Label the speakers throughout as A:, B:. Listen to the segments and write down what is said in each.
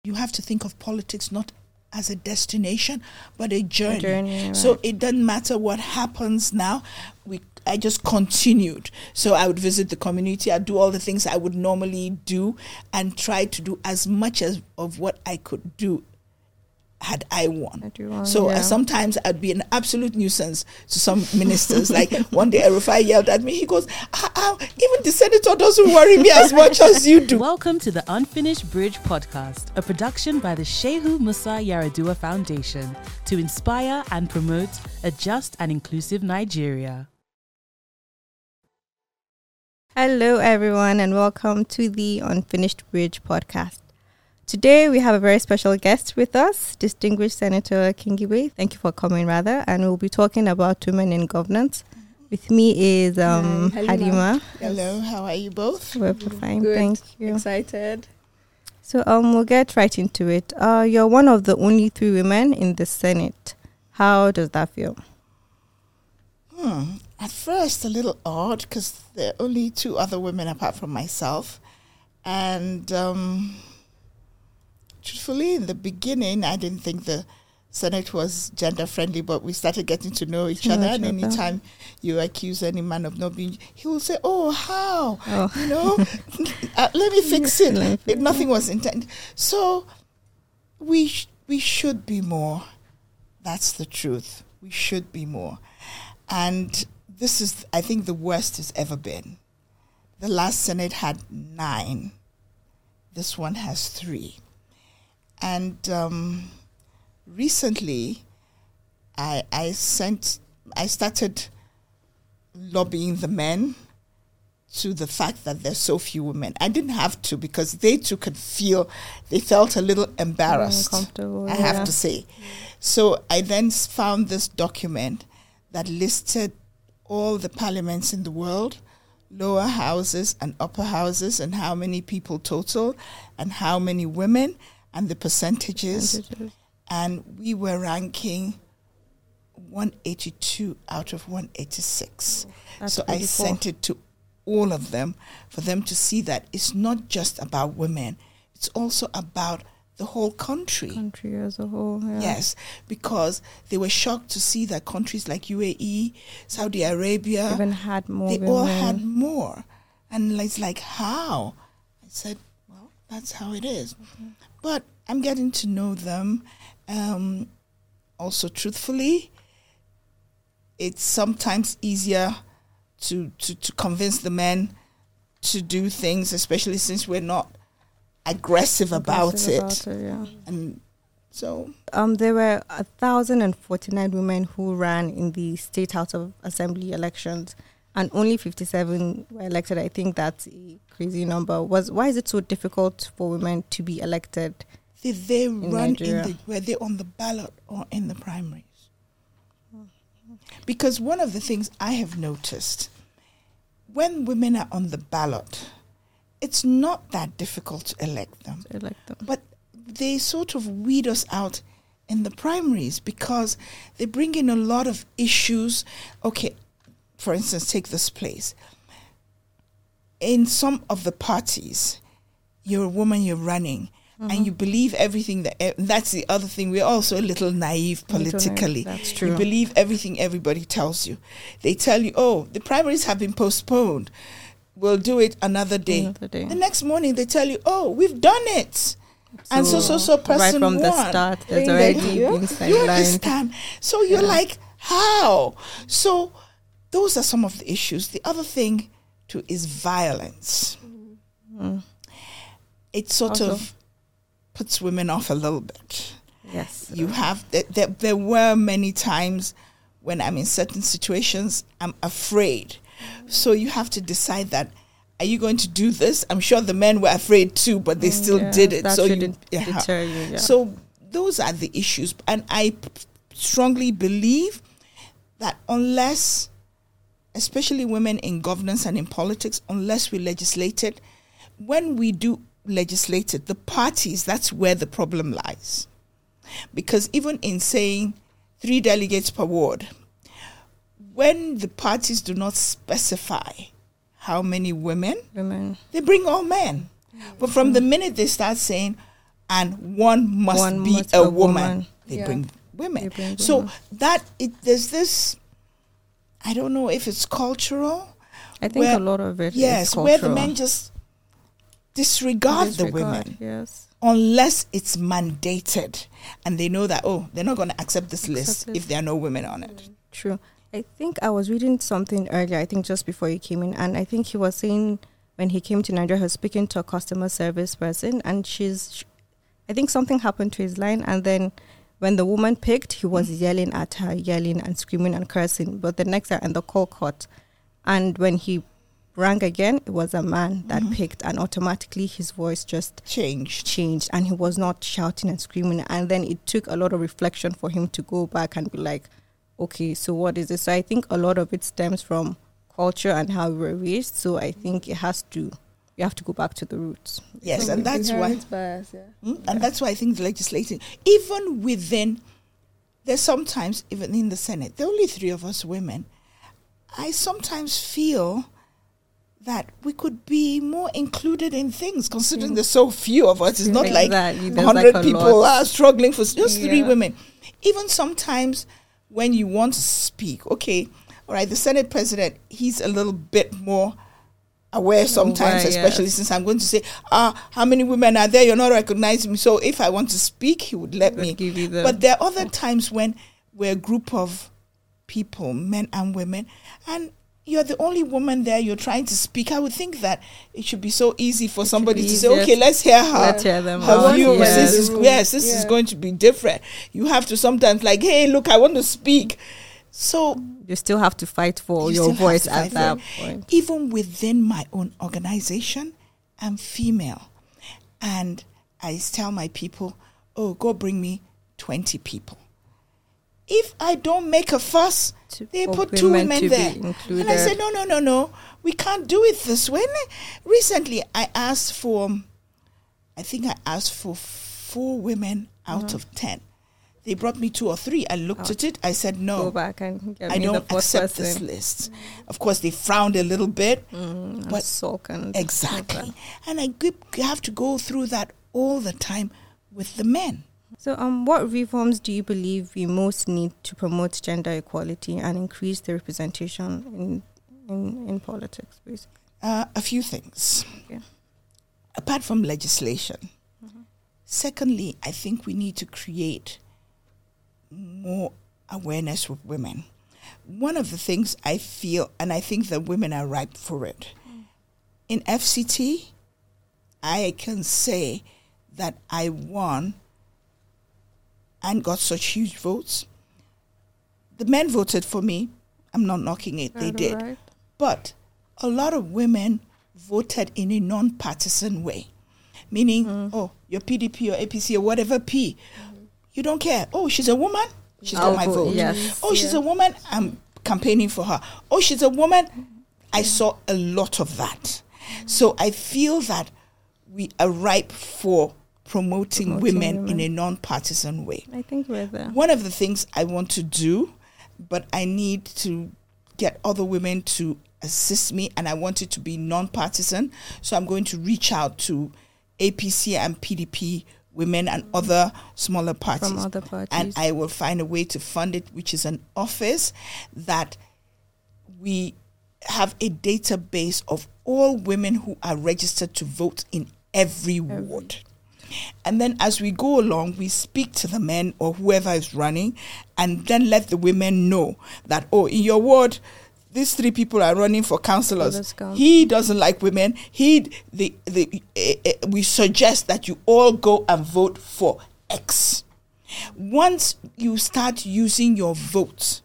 A: you have to think of politics not as a destination, but a journey.
B: Right.
A: So it doesn't matter what happens now. I just continued. So I would visit the community. I'd do all the things I would normally do and try to do as much of what I could do had I won. So sometimes I'd be an absolute nuisance to some ministers. Like one day Rufai yelled at me. He goes, even the senator doesn't worry me as much as you do.
C: Welcome to the Unfinished Bridge podcast, a production by the Shehu Musa Yaradua Foundation to inspire and promote a just and inclusive Nigeria.
B: Hello everyone and welcome to the Unfinished Bridge podcast. Today we have a very special guest with us, distinguished Senator Kingibe. Thank you for coming, and we'll be talking about women in governance. With me is Halima.
A: Hello, how are you both?
B: We're fine,
D: Good.
B: Thank you.
D: Excited.
B: So we'll get right into it. You're one of the only 3 women in the Senate. How does that feel?
A: At first, a little odd because there are only 2 other women apart from myself. And truthfully, in the beginning, I didn't think the Senate was gender friendly, but we started getting to know each other. And anytime you accuse any man of not being, he will say, "Oh, how? You know, let me fix it." Nothing was intended. So we should be more. That's the truth. We should be more. And this is, I think, the worst it's ever been. The last Senate had 9. This one has 3. And recently, I started lobbying the men to the fact that there's so few women. I didn't have to because they too could feel, they felt a little embarrassed, I have to say. So I then found this document that listed all the parliaments in the world, lower houses and upper houses, and how many people total, and how many women, and the percentages. And we were ranking 182 out of 186. So I sent it to all of them for them to see that it's not just about women, it's also about the whole country
B: As a whole, yeah.
A: Yes, because they were shocked to see that countries like UAE, Saudi Arabia,
B: even had more.
A: They all had more. And it's like, how? I said, well, that's how it is. But I'm getting to know them. Also, truthfully, it's sometimes easier to convince the men to do things, especially since we're not aggressive about it.
B: Yeah.
A: And so
B: there were 1,049 women who ran in the State House of Assembly elections, and only 57 were elected. I think that's a crazy number. Why is it so difficult for women to be elected?
A: Did they run
B: Nigeria?
A: were they on the ballot or in the primaries? Because one of the things I have noticed, when women are on the ballot, it's not that difficult to elect them. But they sort of weed us out in the primaries because they bring in a lot of issues. Okay, for instance, take this place. In some of the parties, you're a woman, you're running, and you believe everything that's the other thing. We're also a little naive politically.
B: That's true.
A: You believe everything everybody tells you. They tell you, oh, the primaries have been postponed. We'll do it another day. The next morning they tell you, oh, we've done it. And so person
B: right from
A: won.
B: the start, there's already been sidelined.
A: You understand? So you're like, how? So those are some of the issues. The other thing too is violence. It sort of puts women off a little bit.
B: Yes.
A: You have, there were many times when I'm in certain situations, I'm afraid. So you have to decide that, are you going to do this? I'm sure the men were afraid too, but they still did it.
B: That
A: so
B: shouldn't deter you. Yeah.
A: So those are the issues. And I strongly believe that unless, especially women in governance and in politics, unless we legislate it, when we do legislate it, the parties, that's where the problem lies. Because even in saying 3 delegates per ward, when the parties do not specify how many women, they bring all men. But from the minute they start saying, and one must be a woman. They bring women. So there's this, I don't know if it's cultural.
B: I think a lot of it is cultural.
A: Where the men just disregard the women.
B: Yes.
A: Unless it's mandated and they know that, they're not going to accept this list if there are no women on it.
B: True. I think I was reading something earlier, I think just before you came in, and I think he was saying when he came to Nigeria, he was speaking to a customer service person, and I think something happened to his line, and then when the woman picked, he was yelling at her, yelling and screaming and cursing. But the next time, and the call cut. And when he rang again, it was a man that picked, and automatically his voice just changed, and he was not shouting and screaming. And then it took a lot of reflection for him to go back and be like, okay, so what is this? So I think a lot of it stems from culture and how we were raised. So I think you have to go back to the roots.
A: Yes, and that's why
D: bias,
A: and that's why I think the legislating, even within, there's sometimes, even in the Senate, there are only 3 of us women. I sometimes feel that we could be more included in things, considering there's so few of us. It's not like 100 people are struggling for just 3 women. Even sometimes when you want to speak, okay, all right, the Senate president, he's a little bit more aware sometimes, especially since I'm going to say, how many women are there? You're not recognizing me. So if I want to speak, he would let me.
B: Give you
A: but there are other times when we're a group of people, men and women, and you're the only woman there, you're trying to speak. I would think that it should be so easy for somebody to say, okay, let's hear her view. This is going to be different. You have to sometimes like, hey, look, I want to speak. So
B: you still have to fight for your voice at that point.
A: Even within my own organization, I'm female. And I tell my people, go bring me 20 people. If I don't make a fuss, they put 2 women there. And I said, no, we can't do it this way. Recently, I asked for 4 women out of 10. They brought me 2 or 3. I looked at it. I said, no,
B: go back and get
A: I don't accept this list. Of course, they frowned a little bit.
B: But sulk and
A: exactly. And I have to go through that all the time with the men.
B: So what reforms do you believe we most need to promote gender equality and increase the representation in politics, basically?
A: A few things.
B: Okay.
A: Apart from legislation. Secondly, I think we need to create more awareness with women. One of the things I feel, and I think that women are ripe for it. In FCT, I can say that I won and got such huge votes. The men voted for me. I'm not knocking it. They did. Right. But a lot of women voted in a non-partisan way. Meaning, your PDP or APC or whatever P. You don't care. Oh, she's a woman? She's got my vote.
B: Yes.
A: Oh, she's a woman? I'm campaigning for her. Oh, she's a woman? I saw a lot of that. So I feel that we are ripe for promoting women in a non-partisan way.
B: I think we're there.
A: One of the things I want to do, but I need to get other women to assist me, and I want it to be non-partisan. So I'm going to reach out to APC and PDP women and other smaller parties.
B: From other parties.
A: And I will find a way to fund it, which is an office that we have a database of all women who are registered to vote in every ward. And then as we go along, we speak to the men or whoever is running, and then let the women know that, in your ward, these 3 people are running for councillors. He doesn't like women. We suggest that you all go and vote for X. Once you start using your vote,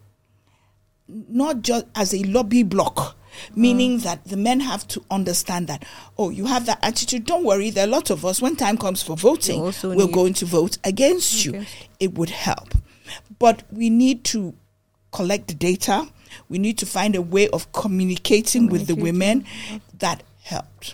A: not just as a lobby block, meaning that the men have to understand that, you have that attitude, don't worry, there are a lot of us, when time comes for voting, we're going to vote against you. It would help. But we need to collect the data. We need to find a way of communicating with the women that helped.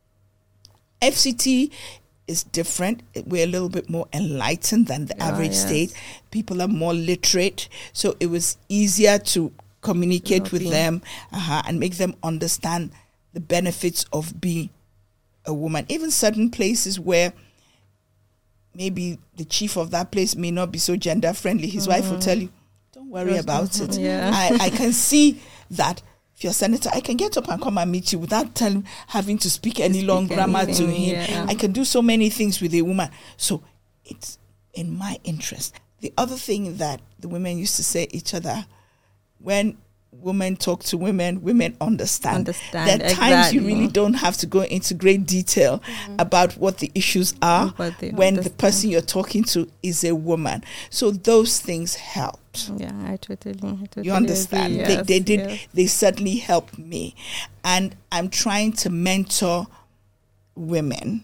A: FCT is different. We're a little bit more enlightened than the average state. People are more literate. So it was easier to communicate with them and make them understand the benefits of being a woman. Even certain places where maybe the chief of that place may not be so gender friendly. His wife will tell you, don't worry about it.
B: Yeah.
A: I can see that if you're a senator, I can get up and come and meet you without having to speak any long grammar to him.
B: Yeah.
A: I can do so many things with a woman. So it's in my interest. The other thing that the women used to say each other, when women talk to women understand. There are times you really don't have to go into great detail about what the issues are when the person you're talking to is a woman. So those things helped.
B: Yeah, I totally
A: you understand?
B: Agree.
A: They did. Yes. They certainly helped me, and I'm trying to mentor women.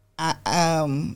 A: In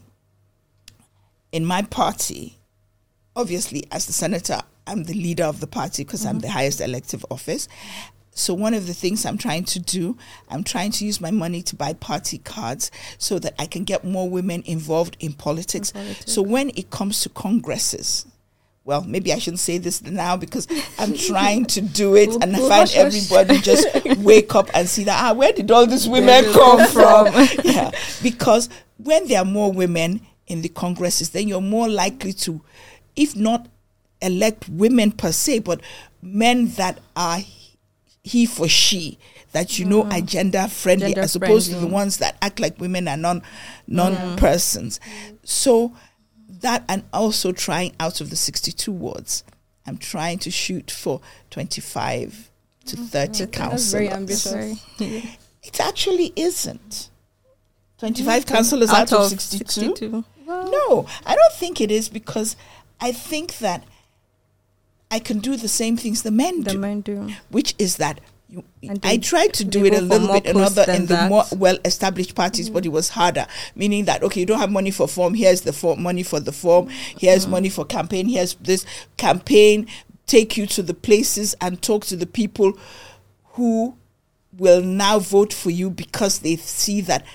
A: my party, obviously, as the senator, I'm the leader of the party because I'm the highest elective office. So one of the things I'm trying to do, I'm trying to use my money to buy party cards so that I can get more women involved in politics. So when it comes to congresses, well, maybe I shouldn't say this now because I'm trying to do it and I find everybody just wake up and see that, where did all these women come from? Yeah, because when there are more women in the congresses, then you're more likely to, if not elect women per se, but men that are he for she, that are gender friendly, as opposed to the ones that act like women are non-persons. So that, and also trying out of the 62 wards, I'm trying to shoot for 25 to 30 councillors.
D: That's very ambitious.
A: It actually isn't. 25 councillors out of 62? No, I don't think it is, because I think that I can do the same things the men do. Which is that I tried to do it a little bit in the more well-established parties, but it was harder. Meaning that, okay, you don't have money for form, here's the money for the form, here's money for campaign, here's this campaign, take you to the places and talk to the people who will now vote for you because they see that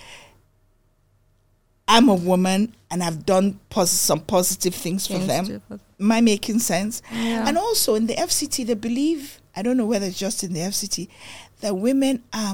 A: I'm a woman and I've done some positive things for them. Am I making sense?
B: Yeah.
A: And also in the FCT, they believe, I don't know whether it's just in the FCT, that women are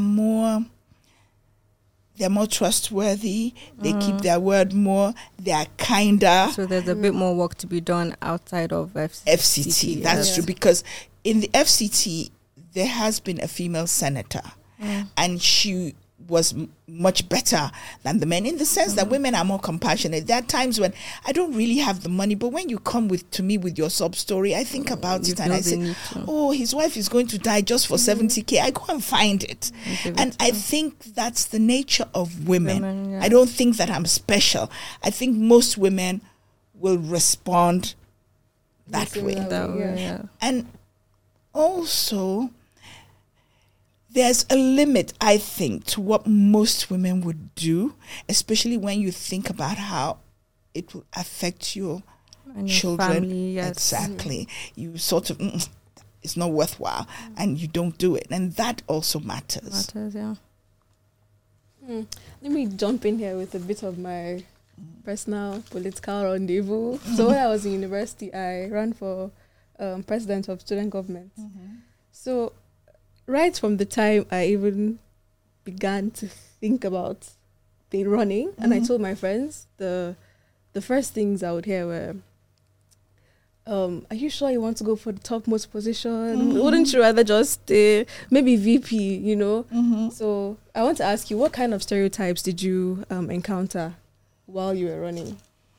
A: they're more trustworthy, they keep their word more, they are kinder.
B: So there's a bit more work to be done outside of FCT.
A: That's true, because in the FCT, there has been a female senator, and she was much better than the men, in the sense that women are more compassionate. There are times when I don't really have the money, but when you come to me with your sub story, I think about it and I say, oh, his wife is going to die just for 70K. I go and find it. And I think that's the nature of women. I don't think that I'm special. I think most women will respond that way. And also, there's a limit, I think, to what most women would do, especially when you think about how it will affect your children.
B: Family, yes.
A: Exactly. You sort of, it's not worthwhile, and you don't do it. And that also matters.
B: Yeah.
D: Let me jump in here with a bit of my personal political rendezvous. So when I was in university, I ran for president of student government. So right from the time I even began to think about running, and I told my friends, the first things I would hear were, are you sure you want to go for the topmost position? Wouldn't you rather just maybe VP, So I want to ask you, what kind of stereotypes did you encounter while you were running?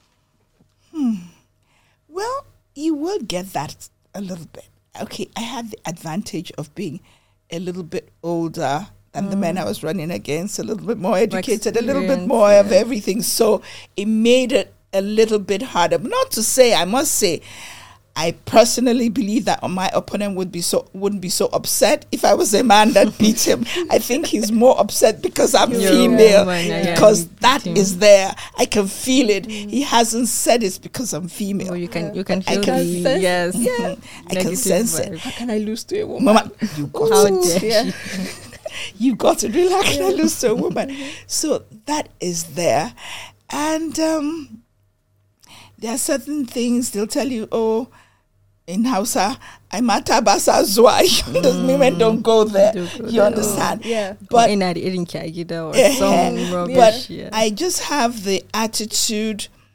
A: Well, you will get that a little bit. Okay, I had the advantage of being a little bit older than the men I was running against, a little bit more educated, a little bit more of everything. So it made it a little bit harder. Not to say, I must say, I personally believe that my opponent wouldn't be so upset if I was a man that beat him. I think he's more upset because I'm female, because that is there. I can feel it. He hasn't said it's because I'm female.
B: Oh, you can feel it. Yes.
A: Yeah. I can sense it.
D: How can I lose to a woman?
A: Mama, you got it. You got it. Really, how can I lose to a woman? So that is there. And there are certain things they'll tell you, oh, in Hausa, I'm at Tabasa Zwa. Women don't go there. You understand?
D: Yeah.
A: But
B: some rubbish.
A: I just have the attitude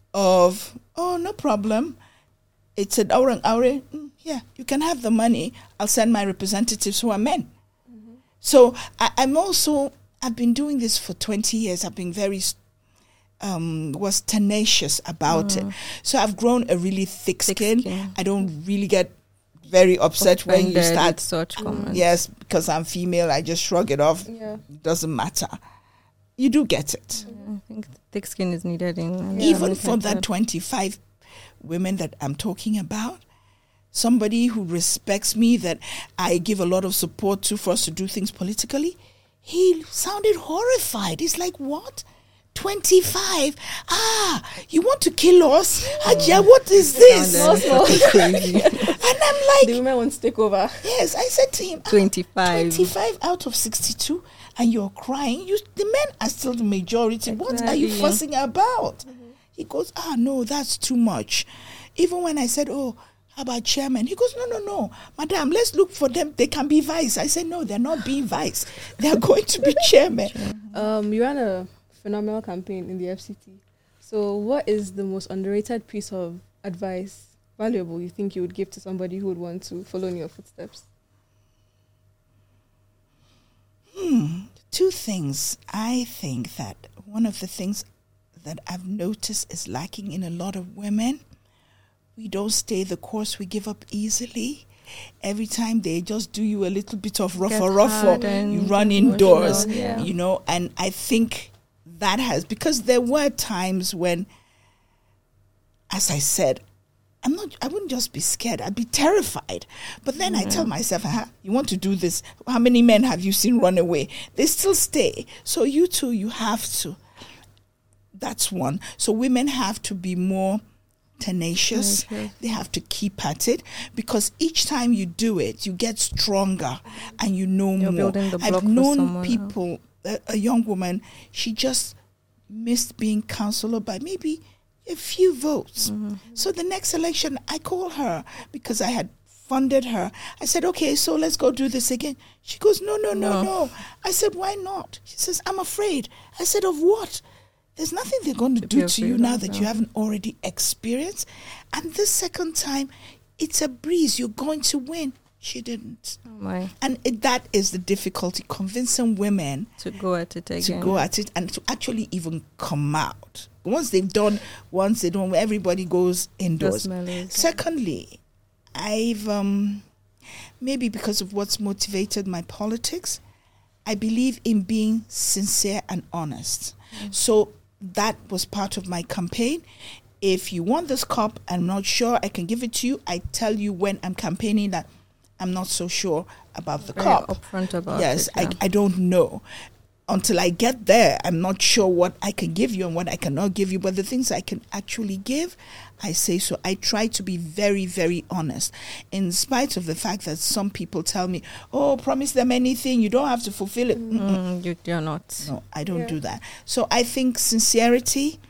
A: of, oh, no problem. It's an hour. Yeah, you can have the money. I'll send my representatives who are men. Mm-hmm. So I've been doing this for 20 years. I've been was tenacious about it. So I've grown a really thick skin. I don't really get very upset when you start
B: such comments.
A: Yes, because I'm female, I just shrug it off. Yeah. It doesn't matter. You do get it.
B: I think thick skin is needed
A: even for that 25 women that I'm talking about. Somebody who respects me, that I give a lot of support to for us to do things politically, he sounded horrified. He's like, what? 25? You want to kill us? Hajia, what is this?
B: Crazy.
A: And I'm like,
D: the women want to take over.
A: Yes, I said to him, 25 out of 62, and you're crying. The men are still the majority. Exactly. What are you fussing about? Mm-hmm. He goes, no, that's too much. Even when I said, how about chairman? He goes, no, madam, let's look for them. They can be vice. I said, no, they're not being vice. They're going to be chairman.
D: You ran a phenomenal campaign in the FCT. So what is the most underrated piece of advice, valuable, you think you would give to somebody who would want to follow in your footsteps?
A: Two things. I think that one of the things that I've noticed is lacking in a lot of women, we don't stay the course, we give up easily. Every time they just do you a little bit of ruffle, you run indoors, and I think that has, because there were times when, as I said, I wouldn't just be scared, I'd be terrified. But then I tell myself, you want to do this, how many men have you seen run away? They still stay. So you too, you have to. That's one. So women have to be more tenacious. They have to keep at it, because each time you do it, you get stronger and you know
B: You're
A: more.
B: Building the block
A: I've known
B: for
A: people, a young woman, she just missed being councillor by maybe a few votes. So the next election, I call her because I had funded her. I said, okay, so let's go do this again. She goes, no. I said, why not? She says, I'm afraid. I said, of what? There's nothing they're going to do to you now that you haven't already experienced. And this second time, it's a breeze. You're going to win. She didn't.
B: Oh my.
A: And that is the difficulty, convincing women
B: to go at it again.
A: To go at it and to actually even come out. Once they don't, everybody goes indoors. Secondly, I've, maybe because of what's motivated my politics, I believe in being sincere and honest. So that was part of my campaign. If you want this cup, I'm not sure I can give it to you. I tell you when I'm campaigning that I'm not so sure about the cup.
B: Upfront about
A: yes,
B: it. Yeah.
A: I don't know. Until I get there, I'm not sure what I can give you and what I cannot give you. But the things I can actually give, I say so. I try to be very, very honest, in spite of the fact that some people tell me, promise them anything, you don't have to fulfill it.
B: You're not.
A: No, I don't do that. So I think sincerity,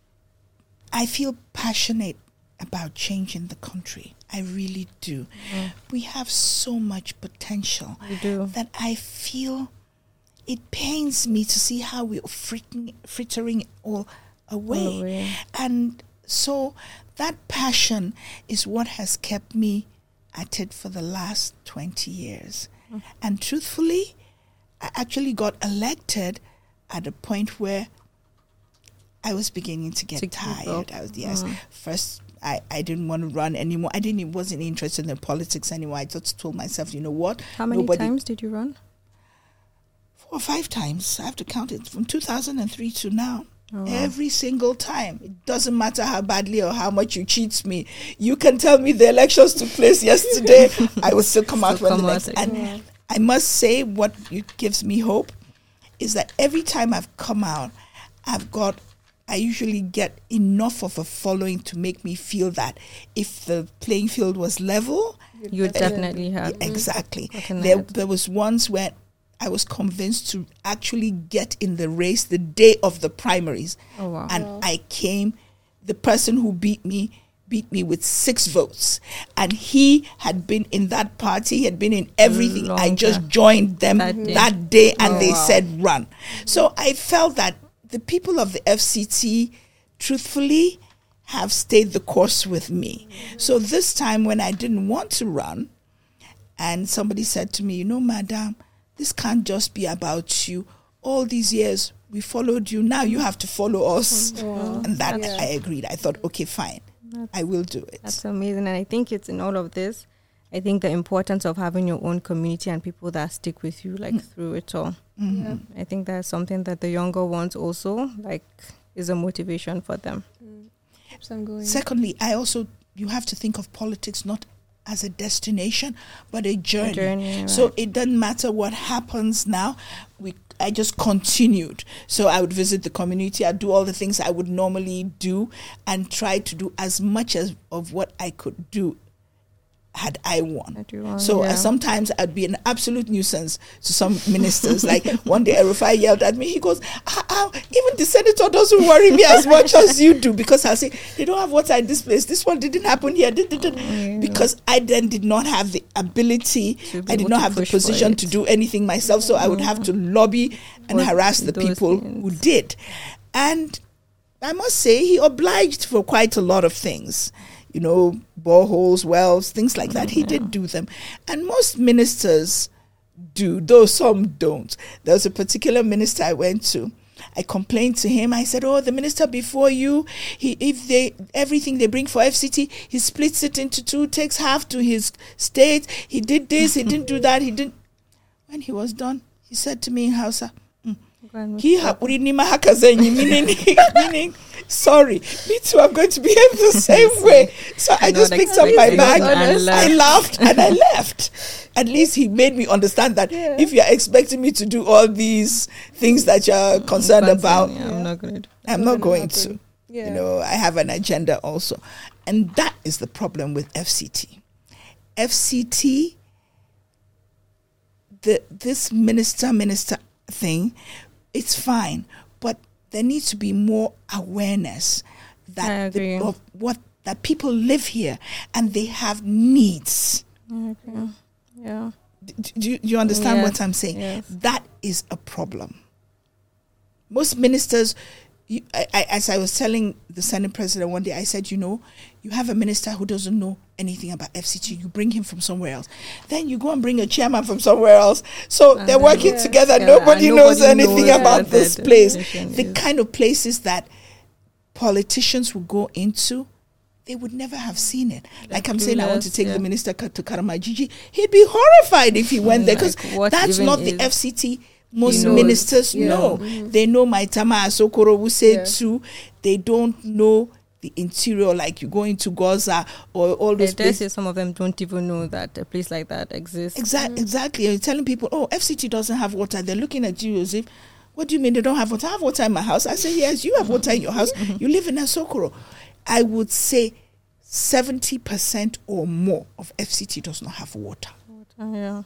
A: I feel passionate about changing the country. I really do. We have so much potential that I feel it pains me to see how we're frittering it all away. And so that passion is what has kept me at it for the last 20 years. And truthfully, I actually got elected at a point where I was beginning to get tired. First, I didn't want to run anymore. Wasn't interested in politics anymore. I just told myself, you know what?
B: How many times did you run?
A: 4 or 5 times. I have to count it from 2003 to now. Every single time. It doesn't matter how badly or how much you cheat me. You can tell me the elections took place yesterday. I will still come out when the next. And I must say, what gives me hope is that every time I've come out, I usually get enough of a following to make me feel that if the playing field was level,
B: you would definitely have.
A: Exactly. There was once where I was convinced to actually get in the race the day of the primaries. And I came, the person who beat me with 6 votes. And he had been in that party, he had been in everything. I just joined them that day and they said run. So I felt that the people of the FCT, truthfully, have stayed the course with me. So this time when I didn't want to run, and somebody said to me, madam, this can't just be about you. All these years we followed you. Now you have to follow us. And that I agreed. I thought, okay, fine. I will do it.
B: That's amazing. And I think it's in all of this, I think the importance of having your own community and people that stick with you through it all.
A: Mm-hmm.
B: I think that's something that the younger ones also is a motivation for them.
D: Keeps them going.
A: Secondly, you have to think of politics not as a destination, but a journey.
B: Right.
A: So it doesn't matter what happens now. I just continued. So I would visit the community. I'd do all the things I would normally do and try to do as much of what I could do had I won. So sometimes I'd be an absolute nuisance to some ministers. Like one day Erufai yelled at me. He goes, even the senator doesn't worry me as much as you do, because I'll say, they don't have water in this place. This one didn't happen here. Because I then did not have the ability. I did not have the position to do anything myself. So I would have to lobby and harass the people who did. And I must say, he obliged for quite a lot of things. Boreholes, wells, things like that. He did do them. And most ministers do, though some don't. There was a particular minister I went to. I complained to him. I said, the minister before you, everything they bring for FCT, he splits it into two, takes half to his state. He did this, he didn't do that, he didn't. When he was done, he said to me in Hausa, meaning, sorry, me too, I'm going to behave the same way. So I just picked up my bag, I laughed, and I left. At least he made me understand that if you're expecting me to do all these things that you're concerned about, I'm not going to. I have an agenda also. And that is the problem with FCT. FCT, this minister thing, it's fine, but there needs to be more awareness that that people live here and they have needs.
B: Okay. Yeah.
A: Do you understand what I'm saying?
B: Yes.
A: That is a problem. Most ministers, as I was telling the Senate president one day, I said, you have a minister who doesn't know anything about FCT. You bring him from somewhere else. Then you go and bring a chairman from somewhere else. So they're working together. Nobody knows anything about this place. The kind of places that politicians will go into, they would never have seen it. Like I'm saying, I want to take the minister to Karamajiji. He'd be horrified if he went there, because that's not the FCT most ministers know. Mm-hmm. They know Maitama Asokoro who said too. They don't know the interior, like you go into Gaza or all those places.
B: Some of them don't even know that a place like that exists.
A: Exactly. You're telling people, FCT doesn't have water. They're looking at you as if, what do you mean they don't have water? I have water in my house. I say, yes, you have water in your house. You live in Asokoro. I would say 70% or more of FCT does not have water.
B: Yeah.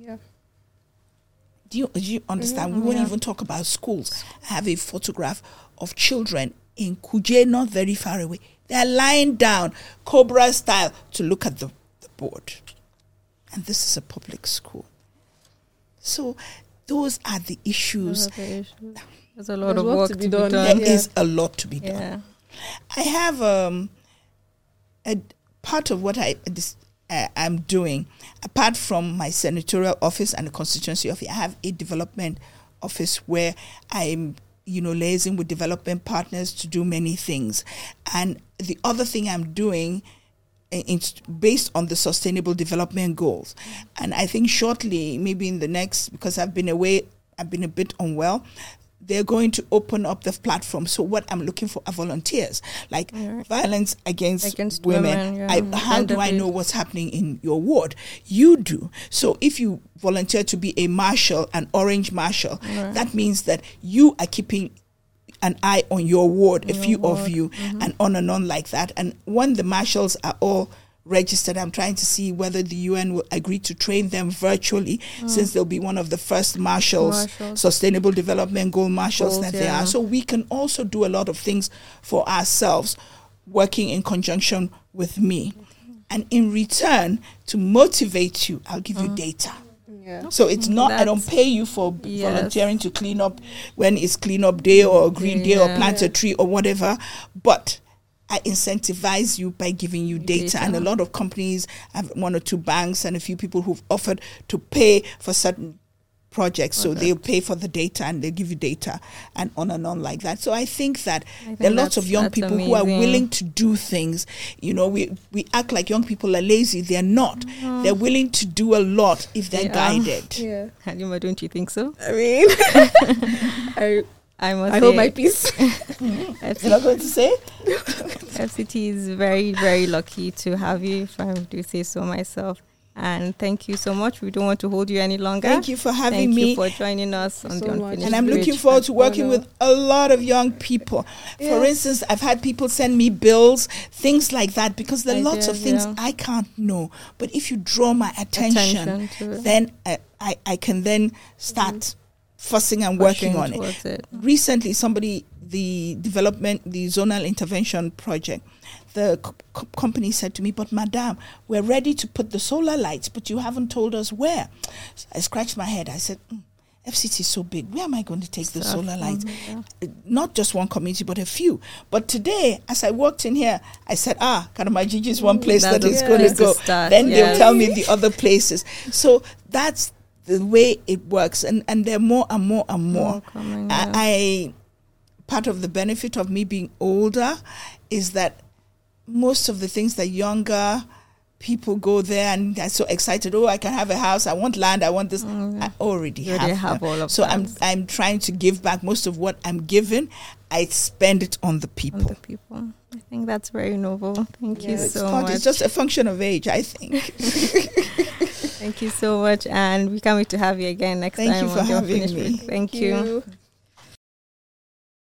A: Do you understand? We won't even talk about schools. I have a photograph of children in Kuje, not very far away. They're lying down, Cobra style, to look at the board. And this is a public school. So those are the issues.
B: There's a lot of work to be done.
A: There is a lot to be done. I have a part of what I'm doing, apart from my senatorial office and the constituency office, I have a development office where I'm, liaising with development partners to do many things. And the other thing I'm doing is based on the Sustainable Development Goals. And I think shortly, maybe in the next, because I've been away, I've been a bit unwell, they're going to open up the platform. So what I'm looking for are volunteers, like violence against women. How do I know what's happening in your ward? You do. So if you volunteer to be a marshal, an orange marshal, that means that you are keeping an eye on your ward, of you, and on like that. And when the marshals are all registered, I'm trying to see whether the UN will agree to train them virtually, since they'll be one of the first marshals, Sustainable Development Goal marshals that they are. So we can also do a lot of things for ourselves, working in conjunction with me. And in return, to motivate you, I'll give you data. So it's not, I don't pay you for volunteering to clean up when it's clean up day or green day or plant a tree or whatever, but I incentivize you by giving you data. And a lot of companies have 1 or 2 banks and a few people who've offered to pay for certain projects. So they'll pay for the data and they'll give you data and on like that. So I think that there are lots of young people who are willing to do things. You know, we act like young people are lazy. They're not. They're willing to do a lot if they're guided.
D: Yeah.
B: Halima, don't you think so?
D: I mean, I hold my peace.
A: You're not going to say?
B: FCT is very, very lucky to have you, if I do say so myself. And thank you so much. We don't want to hold you any longer.
A: Thank you for having me.
B: Thank you for joining us on the Unfinished
A: And I'm
B: Bridge.
A: looking forward to working with a lot of young people.
D: Yes.
A: For instance, I've had people send me bills, things like that, because there are lots of things I can't know. But if you draw my attention then I can then start fussing and working on it. Recently, the zonal intervention project, the company said to me, but madam, we're ready to put the solar lights, but you haven't told us where. So I scratched my head. I said, FCT is so big. Where am I going to take the solar lights? Not just one community, but a few. But today, as I walked in here, I said, Kanamajiji is one place that is going to go. Then they'll tell me the other places. So that's the way it works. And there are more and more and more. Part of the benefit of me being older is that most of the things that younger people go there and they're so excited, I can have a house, I want land, I want this. I already have
B: all of
A: so that. I'm trying to give back. Most of what I'm given, I spend it on the people.
B: I think that's very noble. Thank you so much.
A: It's just a function of age, I think.
B: Thank you so much, and we can't wait to have you again next time.
A: Thank you for having me.
B: Thank you.